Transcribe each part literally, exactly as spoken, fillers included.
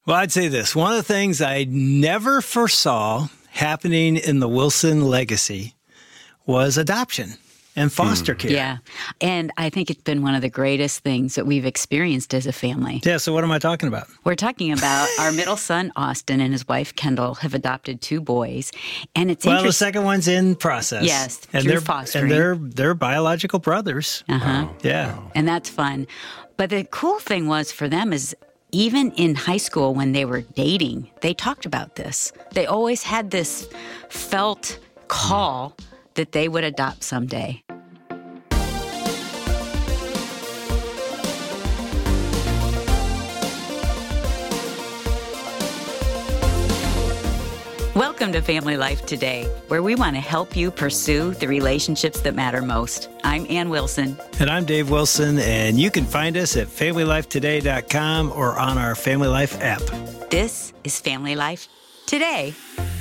Well, I'd say this. One of the things I never foresaw happening in the Wilson legacy was adoption and foster mm. care. Yeah. And I think it's been one of the greatest things that we've experienced as a family. Yeah. So what am I talking about? We're talking about our middle son, Austin, and his wife, Kendall, have adopted two boys. And it's well, interesting. the second one's in process. Yes, and through they're, fostering. And they're, they're biological brothers. Uh-huh. Wow. Yeah. Wow. And that's fun. But the cool thing was for them is even in high school when they were dating, they talked about this. They always had this felt call that they would adopt someday. Welcome to Family Life Today, where we want to help you pursue the relationships that matter most. I'm Ann Wilson. And I'm Dave Wilson, and you can find us at family life today dot com or on our Family Life app. This is Family Life Today.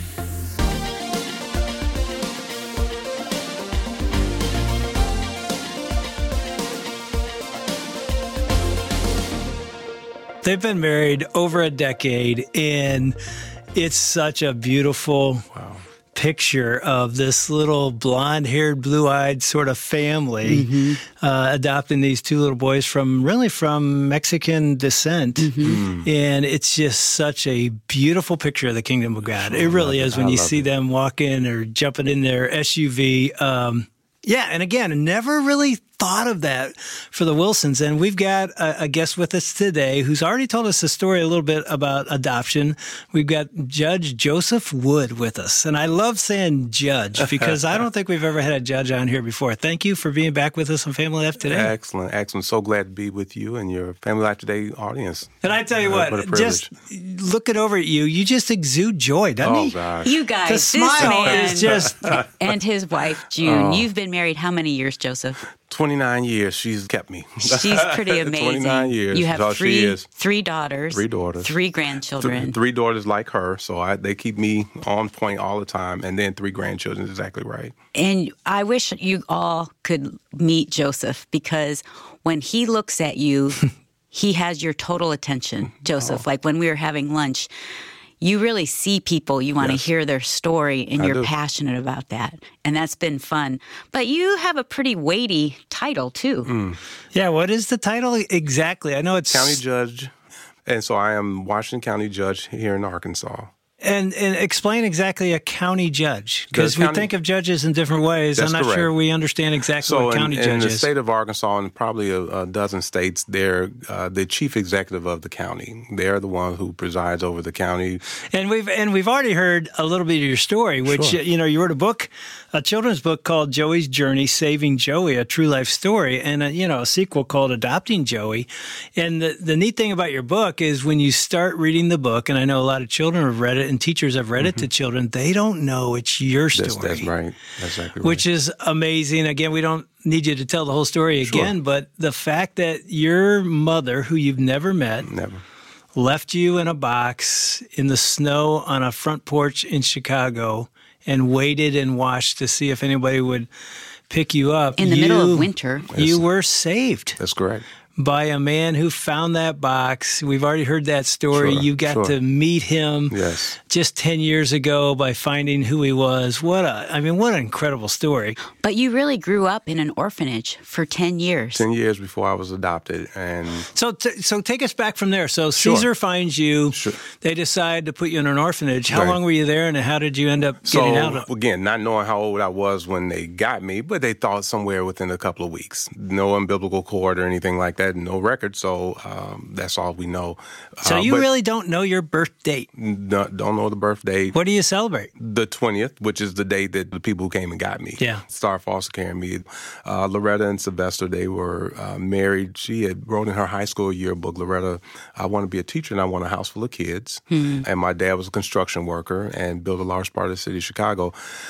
They've been married over a decade, and it's such a beautiful wow. picture of this little blonde-haired, blue-eyed sort of family mm-hmm. uh, adopting these two little boys from really from Mexican descent. Mm-hmm. And it's just such a beautiful picture of the kingdom of God. It really is when you see it. them walking or jumping in their S U V. Um, yeah, and again, never really thought of that for the Wilsons. And we've got a, a guest with us today who's already told us a story a little bit about adoption. We've got Judge Joseph Wood with us. And I love saying judge because I don't think we've ever had a judge on here before. Thank you for being back with us on Family Life Today. Excellent, excellent. So glad to be with you and your Family Life Today audience. And I tell you uh, what, what just looking over at you, you just exude joy, doesn't oh, he? Gosh. You guys, the this smile man is just... and his wife, June. Oh. You've been married how many years, Joseph? twenty-nine years. She's kept me. She's pretty amazing. twenty-nine years. You have so three, she is. three daughters. Three daughters. Three grandchildren. Th- three daughters like her. So I, they keep me on point all the time. And then three grandchildren is exactly right. And I wish you all could meet Joseph because when he looks at you, he has your total attention, Joseph. Oh. Like when we were having lunch, you really see people, you want yes. to hear their story, and I you're do. passionate about that. And that's been fun. But you have a pretty weighty title, too. Mm. Yeah, what is the title exactly? I know it's... County Judge. And so I am Washington County Judge here in Arkansas. And, and explain exactly a county judge, because we county, think of judges in different ways. I'm not correct. sure we understand exactly so what county in, judge in is. In the state of Arkansas and probably a, a dozen states, they're uh, the chief executive of the county. They're the one who presides over the county. And we've and we've already heard a little bit of your story, which, sure. you know, you wrote a book, a children's book called Joey's Journey, Saving Joey, a true life story, and, a, you know, a sequel called Adopting Joey. And the, the neat thing about your book is when you start reading the book, and I know a lot of children have read it and teachers have read it, to children, they don't know it's your story. That's, that's right. That's exactly right. Which is amazing. Again, we don't need you to tell the whole story again, sure. but the fact that your mother, who you've never met, never left you in a box in the snow on a front porch in Chicago and waited and watched to see if anybody would pick you up. In the you, middle of winter. You were saved. That's correct. By a man who found that box. We've already heard that story. Sure, you got sure. to meet him yes. just ten years ago by finding who he was. What a, I mean, what an incredible story. But you really grew up in an orphanage for ten years. ten years before I was adopted. And so t- so take us back from there. So sure. Caesar finds you. Sure. They decide to put you in an orphanage. How right. long were you there, and how did you end up getting so, out of it? Again, not knowing how old I was when they got me, but they thought somewhere within a couple of weeks. No umbilical cord or anything like that, no records. So um, that's all we know. So uh, you really don't know your birth date? No, don't know the birth date. What do you celebrate? The twentieth, which is the date that the people who came and got me yeah. started foster caring me. Uh, Loretta and Sylvester, they were uh, married. She had wrote in her high school yearbook, Loretta, I want to be a teacher and I want a house full of kids. Mm-hmm. And my dad was a construction worker and built a large part of the city of Chicago.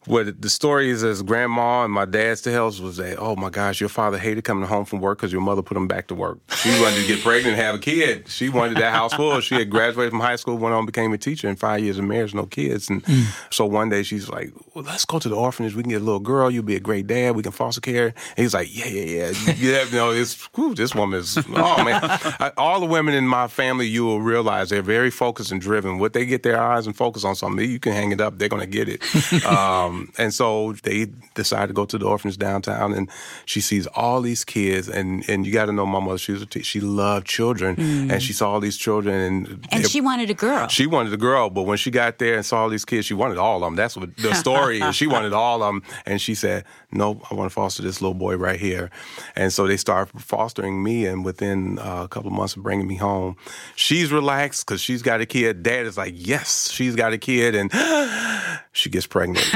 What the story is, as grandma and my dad's tales was that, oh my gosh, your father hated coming home from work because your mother put him back to work. She wanted to get pregnant and have a kid. She wanted that house full. She had graduated from high school, went on, became a teacher in five years of marriage, no kids. And mm. so one day she's like, well, let's go to the orphanage. We can get a little girl. You'll be a great dad. We can foster care. And he's like, yeah, yeah, yeah. yeah you know, it's, whew, this woman is, oh man. I, all the women in my family, you will realize they're very focused and driven. What they get their eyes and focus on something, you can hang it up, they're going to get it. um, and so they decided to go to the orphanage downtown, and she sees all these kids, and, and you got to know my mother, she was a t- she loved children, mm. and she saw all these children. And, and she wanted a girl. She wanted a girl, but when she got there and saw all these kids, she wanted all of them. That's what the story is. She wanted all of them, and she said, nope, I want to foster this little boy right here. And so they started fostering me, and within uh, a couple of months of bringing me home, she's relaxed because she's got a kid. Dad is like, yes, she's got a kid, and she gets pregnant.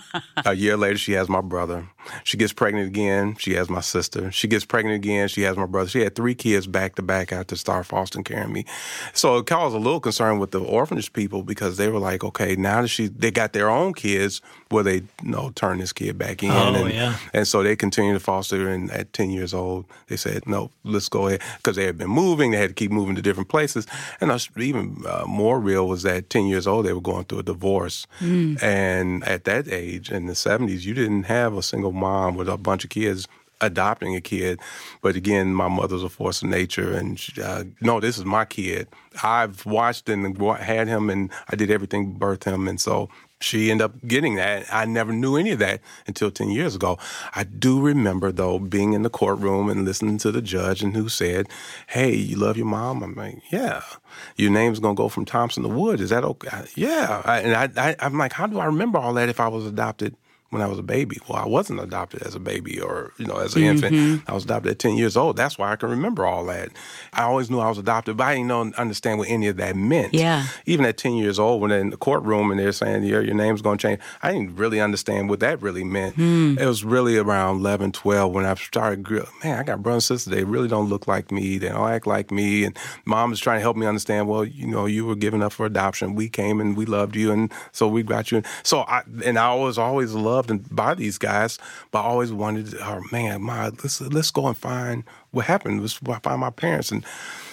A year later, she has my brother. She gets pregnant again. She has my sister. She gets pregnant again. She has my brother. She had three kids back to back after start fostering carrying me. So it caused a little concern with the orphanage people because they were like, okay, now that she they got their own kids, will they you know turn this kid back in? Oh, and, yeah. And so they continued to foster. And at ten years old, they said, no, let's go ahead. Because they had been moving. They had to keep moving to different places. And even uh, more real was that ten years old, they were going through a divorce. Mm. And at that age, in the seventies, you didn't have a single mom with a bunch of kids adopting a kid. But again, my mother's a force of nature, and she, uh, no, this is my kid. I've watched and had him, and I did everything to birth him, and so she ended up getting that. I never knew any of that until ten years ago. I do remember, though, being in the courtroom and listening to the judge and who said, hey, you love your mom? I'm like, yeah. Your name's going to go from Thompson to Wood. Is that okay? Yeah. I, and I, I, I'm like, how do I remember all that if I was adopted when I was a baby? Well, I wasn't adopted as a baby or, you know, as an mm-hmm. infant. I was adopted at ten years old. That's why I can remember all that. I always knew I was adopted, but I didn't know, understand what any of that meant. Yeah. Even at ten years old, when they're in the courtroom and they're saying, your, your name's going to change, I didn't really understand what that really meant. Mm. It was really around eleven, twelve when I started, man, I got brothers and sisters. They really don't look like me. They don't act like me. And mom was trying to help me understand, well, you know, you were given up for adoption. We came and we loved you, and so we got you. So I, and I was always loved and by these guys, but I always wanted, oh man, my, let's let's go and find what happened. Let's find my parents. And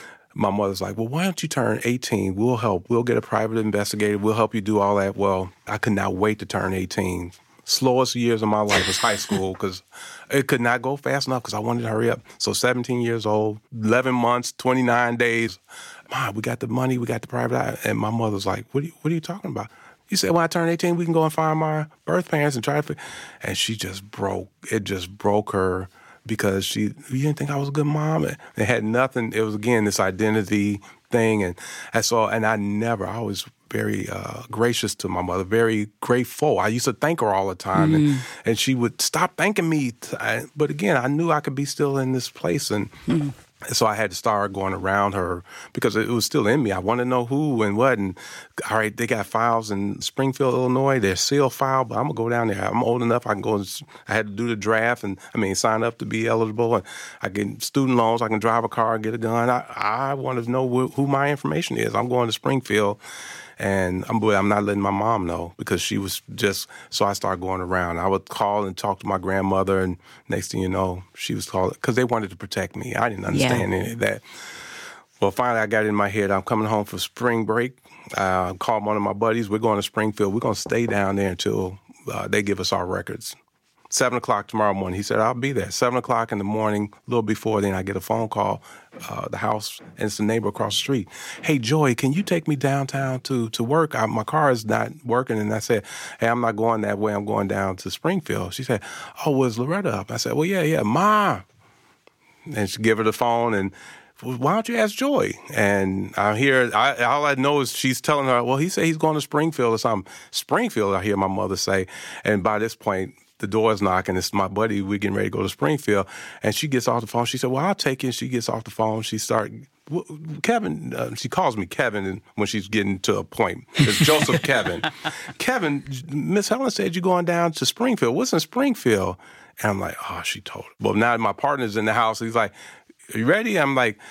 my mother's like, well, why don't you turn eighteen? We'll help. We'll get a private investigator. We'll help you do all that. Well, I could not wait to turn eighteen. Slowest years of my life was high school because it could not go fast enough because I wanted to hurry up. So seventeen years old, eleven months, twenty-nine days. Mom, we got the money. We got the private eye. And my mother's like, what are you, what are you talking about? You said, when I turn eighteen, we can go and find my birth parents and try to... And she just broke. It just broke her because she, you didn't think I was a good mom. It had nothing. It was, again, this identity thing. And, and so, and I never, I was very uh, gracious to my mother, very grateful. I used to thank her all the time. Mm. And, and she would stop thanking me. But again, I knew I could be still in this place. And... Mm. So I had to start going around her because it was still in me. I wanted to know who and what. And, all right, they got files in Springfield, Illinois. They're sealed file, but I'm going to go down there. I'm old enough. I can go. And, I had to do the draft and, I mean, sign up to be eligible. And I get student loans. I can drive a car, get a gun. I, I wanted to know wh- who my information is. I'm going to Springfield. And I'm, I'm not letting my mom know because she was just, so I started going around. I would call and talk to my grandmother, and next thing you know, she was calling, because they wanted to protect me. I didn't understand yeah. any of that. Well, finally, I got it in my head. I'm coming home for spring break. I uh, called one of my buddies. We're going to Springfield. We're going to stay down there until uh, they give us our records. Seven o'clock tomorrow morning. He said, I'll be there. Seven o'clock in the morning, a little before then, I get a phone call, uh, the house, and it's the neighbor across the street. Hey, Joy, can you take me downtown to, to work? I, my car is not working. And I said, hey, I'm not going that way. I'm going down to Springfield. She said, oh, was Loretta up? I said, well, yeah, yeah, Ma. And she gave her the phone, and why don't you ask Joy? And I hear, I, all I know is she's telling her, well, he said he's going to Springfield or something. Springfield, I hear my mother say. And by this point, the door's knocking. It's my buddy. We're getting ready to go to Springfield. And she gets off the phone. She said, well, I'll take you. And she gets off the phone. She starts, Kevin, uh, she calls me Kevin when she's getting to a point. It's Joseph Kevin. Kevin, Miss Helen said you're going down to Springfield. What's in Springfield? And I'm like, oh, she told her. Well, now my partner's in the house. He's like, are you ready? I'm like,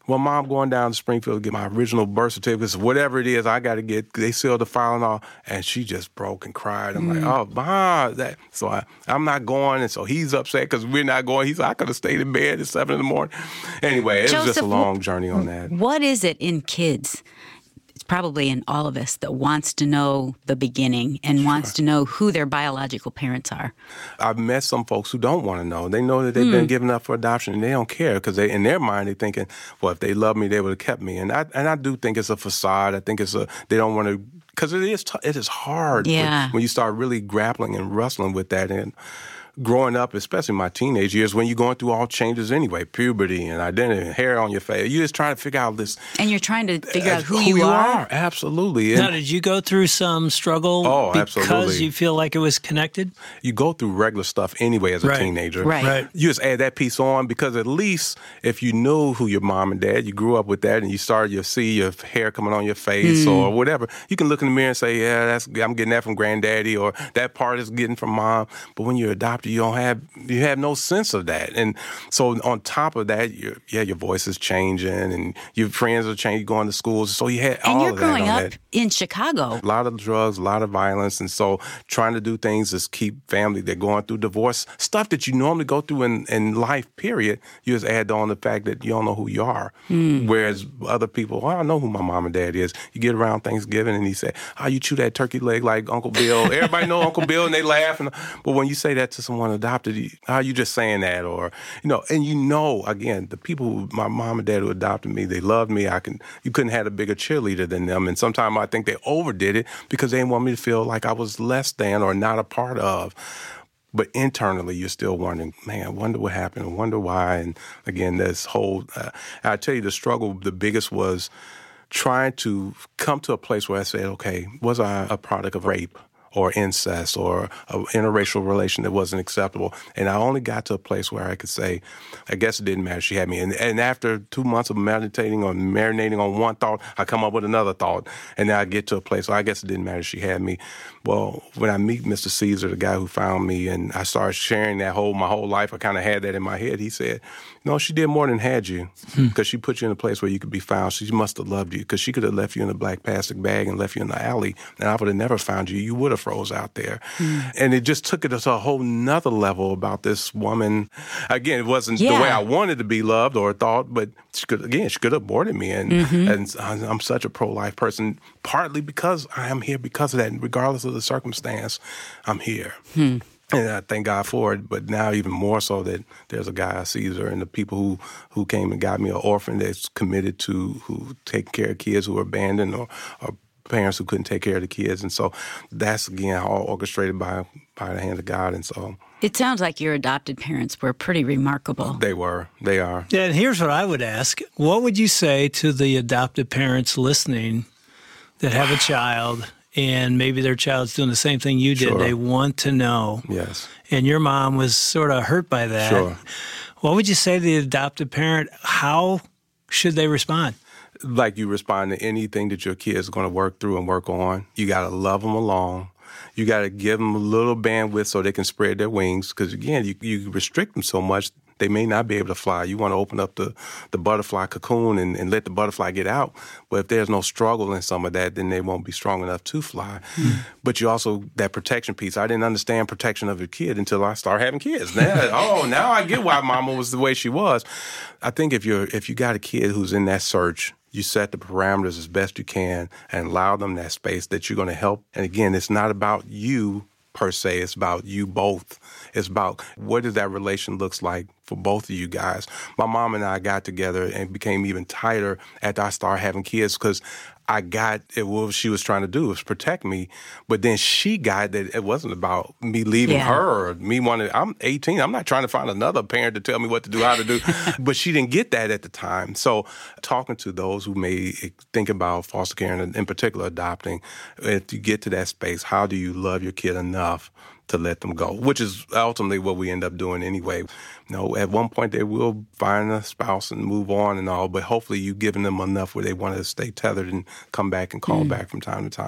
Well, Mom, going down to Springfield to get my original birth certificates, whatever it is, I got to get, they sealed the file and all. And she just broke and cried. I'm mm. like, oh, Mom. That. So I, I'm not going. And so he's upset because we're not going. He's like, I could have stayed in bed at seven in the morning. Anyway, it Joseph, was just a long journey on that. What is it in kids? Probably in all of us, that wants to know the beginning and sure. wants to know who their biological parents are. I've met some folks who don't want to know. They know that they've mm. been given up for adoption and they don't care because they, in their mind, they're thinking, well, if they loved me, they would have kept me. And I and I do think it's a facade. I think it's a, they don't want to, because it is, t- it is hard yeah. when, when you start really grappling and wrestling with that. And growing up, especially my teenage years, when you're going through all changes anyway, puberty and identity and hair on your face, you're just trying to figure out this. And you're trying to figure out who, who you, you are. are. Absolutely. And now, did you go through some struggle oh, because absolutely. you feel like it was connected? You go through regular stuff anyway as a right. teenager. Right. right. You just add that piece on because at least if you knew who your mom and dad, you grew up with that and you started to see your hair coming on your face mm. or whatever, you can look in the mirror and say, yeah, that's I'm getting that from granddaddy or that part is getting from mom. But when you're adopted, you don't have you have no sense of that. And so on top of that, you're, yeah, your voice is changing and your friends are changing, going to schools. So you had and all you're of that growing on up that. in Chicago. A lot of drugs, a lot of violence. And so trying to do things is keep family. They're going through divorce. Stuff that you normally go through in, in life, period. You just add on the fact that you don't know who you are. Mm. Whereas other people, well, I know who my mom and dad is. You get around Thanksgiving and he say, oh, you chew that turkey leg like Uncle Bill. Everybody know Uncle Bill and they laugh. And, but when you say that to someone adopted, you, how are you just saying that? Or, you know, and you know, again, the people, who, my mom and dad who adopted me, they loved me. I can, you couldn't have a bigger cheerleader than them. And sometimes I think they overdid it because they didn't want me to feel like I was less than or not a part of. But internally, you're still wondering, man, I wonder what happened. I wonder why. And again, this whole, uh, I tell you, the struggle, the biggest was trying to come to a place where I said, okay, was I a product of rape or incest or an interracial relation that wasn't acceptable? And I only got to a place where I could say, I guess it didn't matter. She had me. And, and after two months of meditating or marinating on one thought, I come up with another thought. And then I get to a place where I guess it didn't matter. She had me. Well, when I meet Mister Caesar, the guy who found me, and I started sharing that whole, my whole life, I kind of had that in my head. He said, no, she did more than had you because she put you in a place where you could be found. She must have loved you because she could have left you in a black plastic bag and left you in the alley, and I would have never found you. You would have froze out there. Mm. And it just took it to a whole nother level about this woman. Again, it wasn't yeah. the way I wanted to be loved or thought, but she could, again, she could have aborted me. And, mm-hmm. and I'm such a pro-life person, partly because I am here because of that. And regardless of the circumstance, I'm here. Hmm. And I thank God for it, but now even more so that there's a guy, Caesar, and the people who, who came and got me, an orphan that's committed to, who take care of kids who are abandoned or, or parents who couldn't take care of the kids. And so that's, again, all orchestrated by, by the hand of God. And so it sounds like your adopted parents were pretty remarkable. They were. They are. Yeah, and here's what I would ask. What would you say to the adopted parents listening that have a child and maybe their child's doing the same thing you did? Sure. They want to know. Yes. And your mom was sort of hurt by that. Sure. What would you say to the adopted parent? How should they respond? Like you respond to anything that your kid is going to work through and work on. You got to love them along. You got to give them a little bandwidth so they can spread their wings. Because, again, you, you restrict them so much, they may not be able to fly. You want to open up the, the butterfly cocoon and, and let the butterfly get out. But if there's no struggle in some of that, then they won't be strong enough to fly. Mm. But you also, that protection piece, I didn't understand protection of your kid until I started having kids. Now, oh, now I get why mama was the way she was. I think if you're if you got a kid who's in that search, you set the parameters as best you can and allow them that space that you're going to help. And again, it's not about you per se. It's about you both. It's about what does that relation looks like for both of you guys. My mom and I got together and became even tighter after I started having kids because I got it. What she was trying to do was protect me, but then she got that it wasn't about me leaving yeah. her or me wanting. I'm eighteen. I'm not trying to find another parent to tell me what to do, how to do. But she didn't get that at the time. So talking to those who may think about foster care and in particular adopting, if you get to that space, how do you love your kid enough to let them go, which is ultimately what we end up doing anyway. You know, at one point they will find a spouse and move on and all, but hopefully you've given them enough where they want to stay tethered and come back and call mm. back from time to time.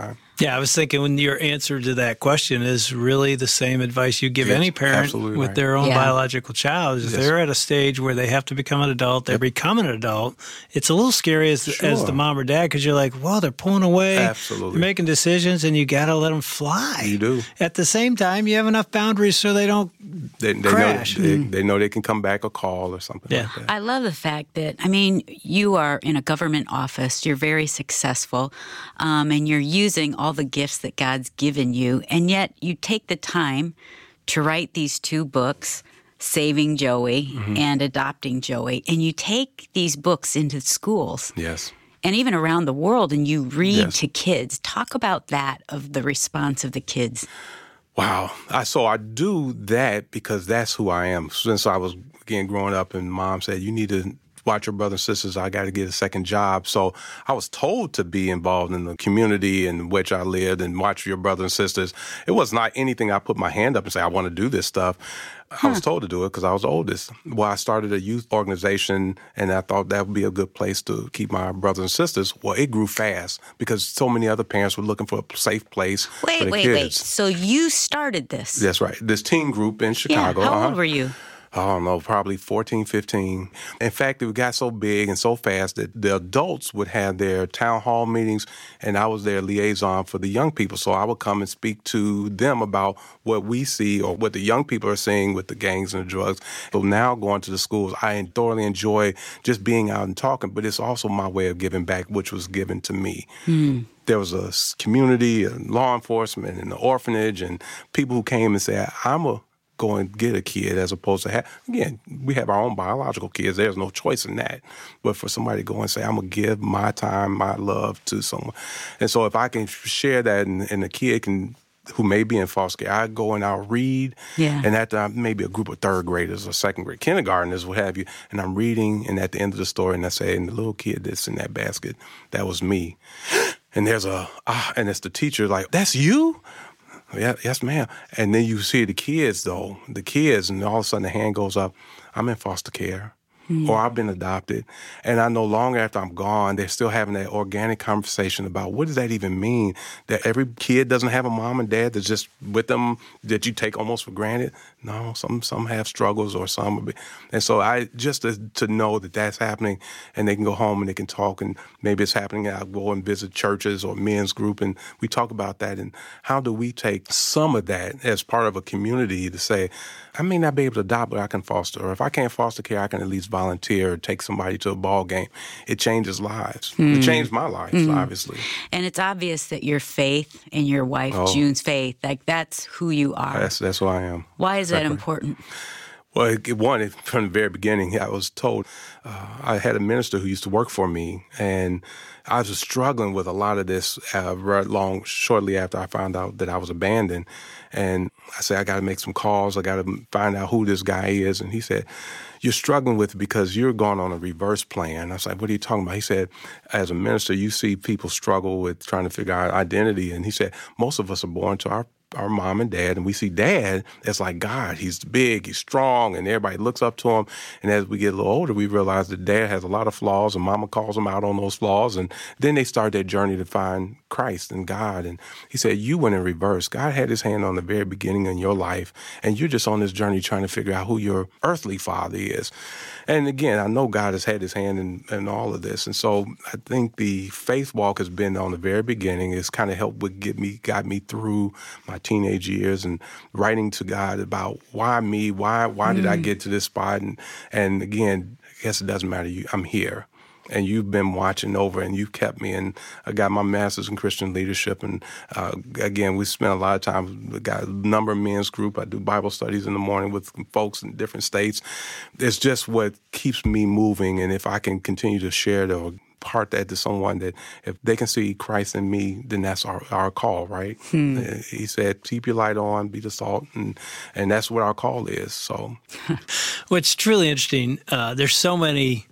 Yeah, I was thinking when your answer to that question is really the same advice you give Yes, any parent absolutely with right. their own Yeah. biological child. Is Yes. they're at a stage where they have to become an adult. They're becoming an adult. It's a little scary as, Sure. as the mom or dad because you're like, well, they're pulling away. Absolutely. They're making decisions, and you got to let them fly. You do. At the same time, you have enough boundaries so they don't They, they crash. know they, they know they can come back or call or something Yeah. like that. I love the fact that, I mean, you are in a government office, you're very successful, um, and you're using all the gifts that God's given you, and yet you take the time to write these two books, Saving Joey Mm-hmm. and Adopting Joey, and you take these books into schools. Yes. And even around the world, and you read Yes. to kids. Talk about that, of the response of the kids. Wow. I, so I do that because that's who I am. Since I was, again, growing up and mom said, you need to watch your brothers and sisters. I got to get a second job. So I was told to be involved in the community in which I lived and watch your brothers and sisters. It was not anything I put my hand up and say, I want to do this stuff. I was told to do it because I was the oldest. Well, I started a youth organization, and I thought that would be a good place to keep my brothers and sisters. Well, it grew fast because so many other parents were looking for a safe place for Wait, their wait, kids. wait. So you started this? That's right. This teen group in Yeah. Chicago. How uh-huh. old were you? I don't know, probably fourteen, fifteen. In fact, it got so big and so fast that the adults would have their town hall meetings, and I was their liaison for the young people. So I would come and speak to them about what we see or what the young people are seeing with the gangs and the drugs. So now going to the schools, I thoroughly enjoy just being out and talking, but it's also my way of giving back, which was given to me. Mm. There was a community, and law enforcement, and the orphanage, and people who came and said, I'm a go and get a kid as opposed to have, again, we have our own biological kids. There's no choice in that. But for somebody to go and say, I'm going to give my time, my love to someone. And so if I can share that and, and the kid can, who may be in foster care, I go and I'll read. Yeah. And after maybe a group of third graders or second grade kindergartners, what have you, and I'm reading, and at the end of the story, and I say, and the little kid that's in that basket, that was me. And there's a, ah, and it's the teacher like, that's you? Yeah, yes, ma'am. And then you see the kids, though, the kids, and all of a sudden the hand goes up, I'm in foster care. Mm. Or I've been adopted. And I know long after I'm gone, they're still having that organic conversation about what does that even mean? That every kid doesn't have a mom and dad that's just with them that you take almost for granted? No, some some have struggles or some. And so I just to, to know that that's happening and they can go home and they can talk and maybe it's happening. I'll go and visit churches or men's group and we talk about that. And how do we take some of that as part of a community to say, I may not be able to adopt, but I can foster. Or if I can't foster care, I can at least volunteer or take somebody to a ball game. It changes lives. Mm. It changed my life, mm. obviously. And it's obvious that your faith and your wife, oh. June's faith, like that's who you are. That's, that's who I am. Why is exactly. that important? Well, it, one, from the very beginning, I was told, uh, I had a minister who used to work for me, and I was struggling with a lot of this uh, right long, shortly after I found out that I was abandoned. And I said, I got to make some calls. I got to find out who this guy is. And he said, you're struggling with it because you're going on a reverse plan. I was like, what are you talking about? He said, as a minister, you see people struggle with trying to figure out identity. And he said, most of us are born to our our mom and dad, and we see dad as like God. He's big, he's strong, and everybody looks up to him. And as we get a little older, we realize that dad has a lot of flaws, and mama calls him out on those flaws. And then they start their journey to find Christ and God. And he said, you went in reverse. God had his hand on the very beginning in your life, and you're just on this journey trying to figure out who your earthly father is. And again, I know God has had his hand in, in all of this. And so I think the faith walk has been on the very beginning. It's kind of helped with get me, got me through my teenage years and writing to God about why me, why why did mm. I get to this spot? And and again, I guess it doesn't matter. You, I'm here. And you've been watching over and you've kept me. And I got my master's in Christian leadership. And uh, again, we spent a lot of time, we got a number of men's group. I do Bible studies in the morning with folks in different states. It's just what keeps me moving. And if I can continue to share the part that to someone that if they can see Christ in me, then that's our, our call, right? Hmm. He said, keep your light on, be the salt, and and that's what our call is. So, what's truly interesting, uh, there's so many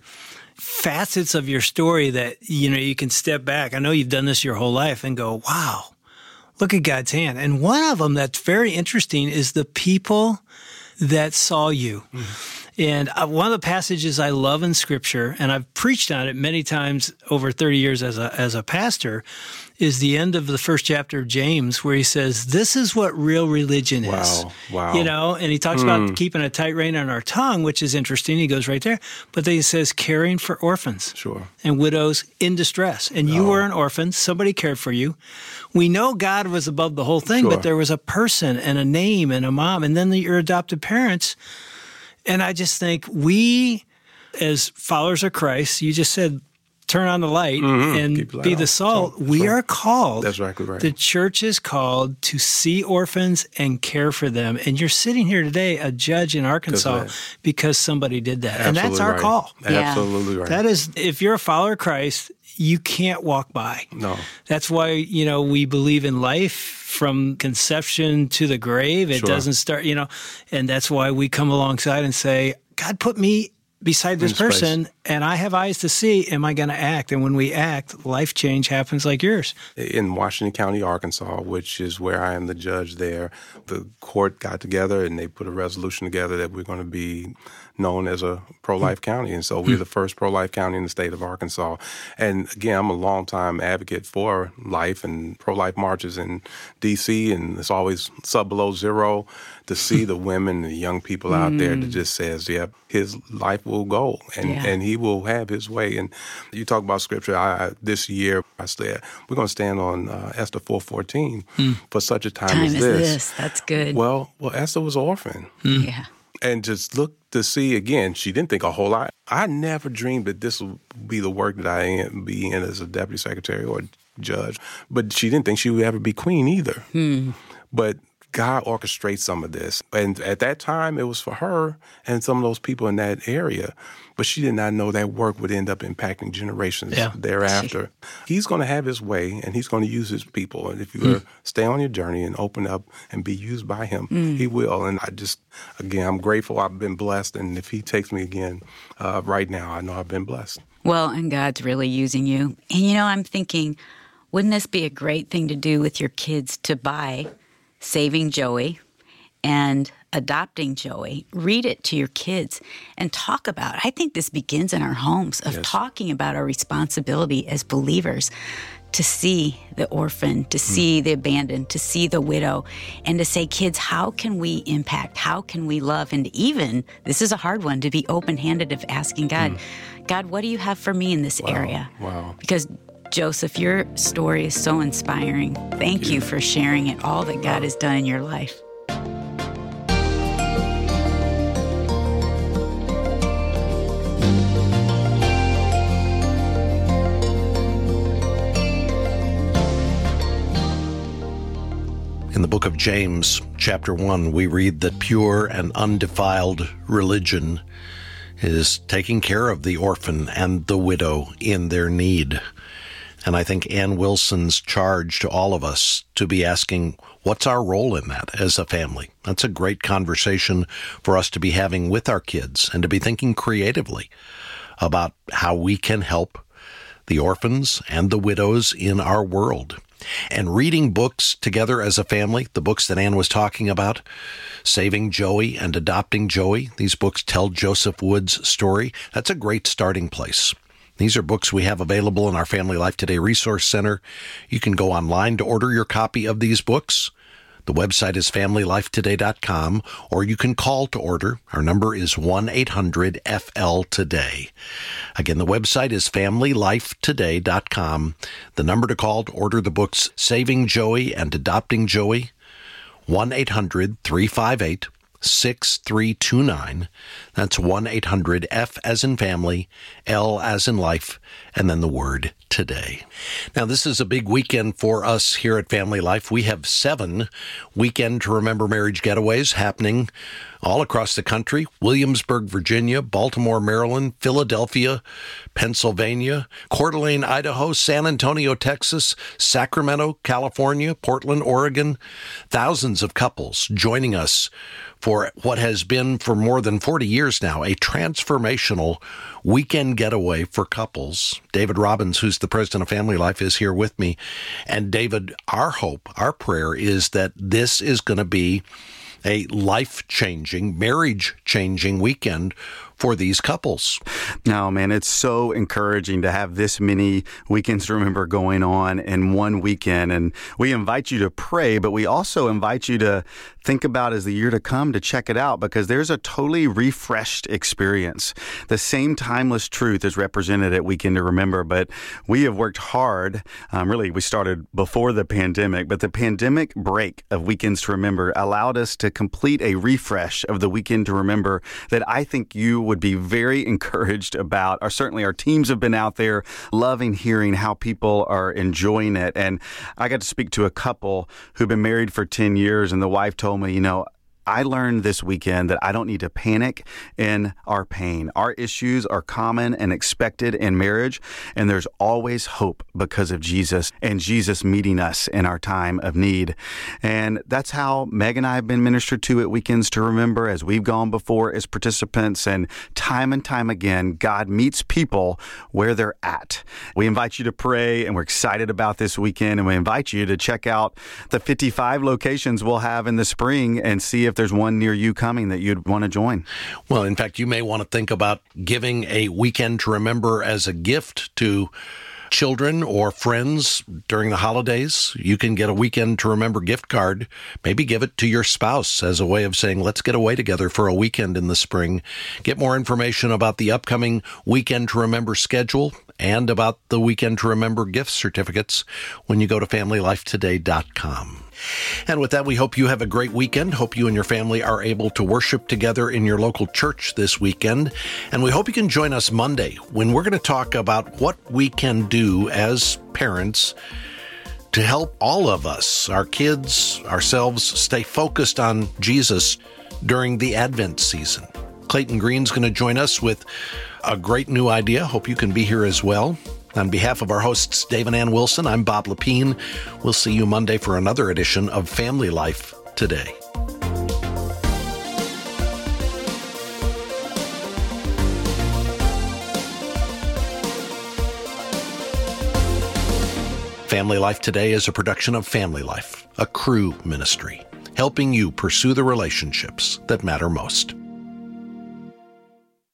facets of your story that, you know, you can step back. I know you've done this your whole life and go, wow, look at God's hand. And one of them that's very interesting is the people that saw you. Mm-hmm. And uh, one of the passages I love in Scripture, and I've preached on it many times over thirty years as a as a pastor, is the end of the first chapter of James, where he says, this is what real religion is. Wow, wow. You know, and he talks mm. about keeping a tight rein on our tongue, which is interesting. He goes right there. But then he says, caring for orphans sure. and widows in distress. And you oh. were an orphan. Somebody cared for you. We know God was above the whole thing, sure. but there was a person and a name and a mom, and then the, your adopted parents. And I just think we, as followers of Christ, you just said, turn on the light mm-hmm. and the be the salt. salt. We right. are called. That's exactly right. The church is called to see orphans and care for them. And you're sitting here today, a judge in Arkansas, because somebody did that. Absolutely and that's our right. call. Yeah. Absolutely right. That is, if you're a follower of Christ, you can't walk by. No. That's why, you know, we believe in life from conception to the grave. It sure. doesn't start, you know, and that's why we come alongside and say, God, put me beside this person, and I have eyes to see, am I going to act? And when we act, life change happens like yours. In Washington County, Arkansas, which is where I am the judge there, the court got together and they put a resolution together that we're going to be known as a pro-life mm. county. And so we're the first pro-life county in the state of Arkansas. And again, I'm a longtime advocate for life and pro-life marches in D C, and it's always sub below zero to see the women and the young people out mm. there that just says, yep, his life will go and, yeah. and he will have his way. And you talk about scripture. I, I, this year, I said, we're going to stand on uh, Esther four fourteen mm. for such a time, time as, as this. this. That's good. Well, well, Esther was an orphan. Mm. Yeah. And just look to see, again, she didn't think a whole lot. I never dreamed that this would be the work that I am, be in as a deputy secretary or judge. But she didn't think she would ever be queen either. Hmm. But God orchestrates some of this. And at that time, it was for her and some of those people in that area. But she did not know that work would end up impacting generations yeah. thereafter. He's going to have his way, and he's going to use his people. And if you mm. stay on your journey and open up and be used by him, mm. he will. And I just, again, I'm grateful. I've been blessed. And if he takes me again uh, right now, I know I've been blessed. Well, and God's really using you. And, you know, I'm thinking, wouldn't this be a great thing to do with your kids, to buy Saving Joey and Adopting Joey? Read it to your kids and talk about it. I think this begins in our homes, of yes. talking about our responsibility as believers to see the orphan, to see mm. the abandoned, to see the widow, and to say, kids, how can we impact? How can we love? And even, this is a hard one, to be open-handed of asking God, mm. God, what do you have for me in this wow. area? Wow. Because Joseph, your story is so inspiring. Thank, Thank you. you for sharing it, all that God has done in your life. In the book of James, chapter one, we read that pure and undefiled religion is taking care of the orphan and the widow in their need. And I think Ann Wilson's charge to all of us to be asking, what's our role in that as a family? That's a great conversation for us to be having with our kids, and to be thinking creatively about how we can help the orphans and the widows in our world. And reading books together as a family, the books that Ann was talking about, Saving Joey and Adopting Joey, these books tell Joseph Wood's story. That's a great starting place. These are books we have available in our Family Life Today Resource Center. You can go online to order your copy of these books. The website is family life today dot com, or you can call to order. Our number is one eight hundred F L today. Again, the website is family life today dot com. The number to call to order the books Saving Joey and Adopting Joey, one eight hundred three five eight six three two nine. That's one eight hundred F as in family, L as in life, and then the word today. Now, this is a big weekend for us here at Family Life. We have seven Weekend to Remember Marriage getaways happening all across the country: Williamsburg, Virginia; Baltimore, Maryland; Philadelphia, Pennsylvania; Coeur d'Alene, Idaho; San Antonio, Texas; Sacramento, California; Portland, Oregon. Thousands of couples joining us for what has been for more than forty years now a transformational weekend getaway for couples. David Robbins, who's the president of Family Life, is here with me. And David, our hope, our prayer is that this is going to be a life-changing, marriage-changing weekend for these couples. No, man, it's so encouraging to have this many weekends to remember going on in one weekend. And we invite you to pray, but we also invite you to think about as the year to come to check it out, because there's a totally refreshed experience. The same timeless truth is represented at Weekend to Remember, but we have worked hard. Um, really, we started before the pandemic, but the pandemic break of Weekends to Remember allowed us to complete a refresh of the Weekend to Remember that I think you would be very encouraged about. Or certainly our teams have been out there loving hearing how people are enjoying it. And I got to speak to a couple who've been married for ten years, and the wife told me, you know, I learned this weekend that I don't need to panic in our pain. Our issues are common and expected in marriage, and there's always hope because of Jesus and Jesus meeting us in our time of need. And that's how Meg and I have been ministered to at Weekends to Remember as we've gone before as participants. And time and time again, God meets people where they're at. We invite you to pray, and we're excited about this weekend, and we invite you to check out the fifty-five locations we'll have in the spring and see if there's one near you coming that you'd want to join. Well, in fact, you may want to think about giving a Weekend to Remember as a gift to children or friends during the holidays. You can get a Weekend to Remember gift card. Maybe give it to your spouse as a way of saying, let's get away together for a weekend in the spring. Get more information about the upcoming Weekend to Remember schedule and about the Weekend to Remember gift certificates when you go to family life today dot com. And with that, we hope you have a great weekend. Hope you and your family are able to worship together in your local church this weekend. And we hope you can join us Monday when we're going to talk about what we can do as parents to help all of us, our kids, ourselves, stay focused on Jesus during the Advent season. Clayton Green's going to join us with a great new idea. Hope you can be here as well. On behalf of our hosts, Dave and Ann Wilson, I'm Bob Lepine. We'll see you Monday for another edition of Family Life Today. Family Life Today is a production of Family Life, a Cru ministry, helping you pursue the relationships that matter most.